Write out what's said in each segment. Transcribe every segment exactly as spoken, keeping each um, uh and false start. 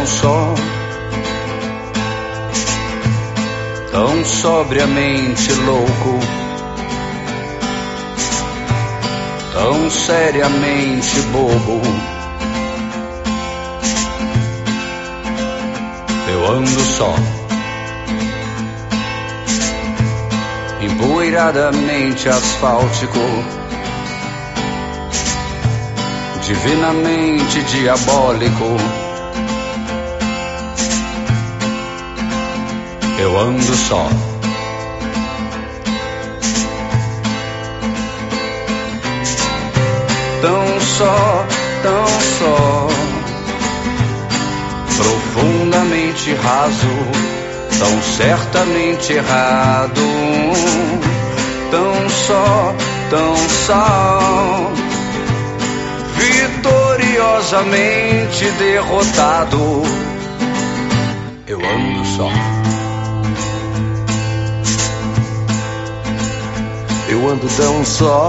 tão só, tão sobriamente louco, tão seriamente bobo. Eu ando só, empoeiradamente asfáltico, divinamente diabólico. Eu ando só, tão só, tão só, profundamente raso, tão certamente errado, tão só, tão só, vitoriosamente derrotado. Eu ando só, eu ando tão só,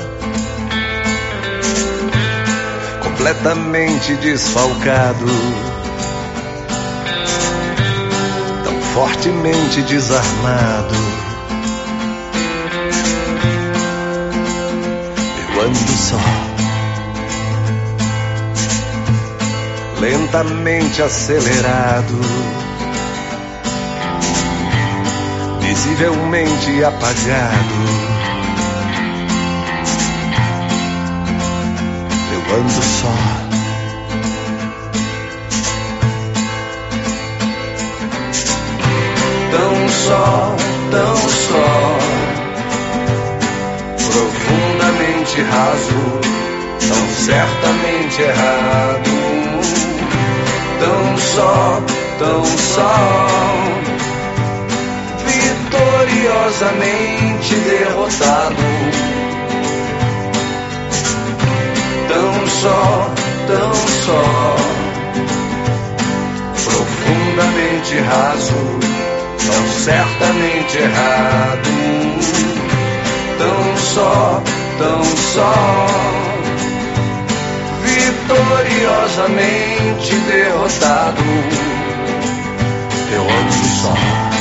completamente desfalcado, tão fortemente desarmado. Eu ando só, lentamente acelerado, visivelmente apagado. Eu ando só, tão só, tão só, profundamente raso, tão certamente errado, tão só, tão só, vitoriosamente derrotado. Tão só, tão só, profundamente raso, tão certamente errado, tão só, tão só, vitoriosamente derrotado. Eu ando só.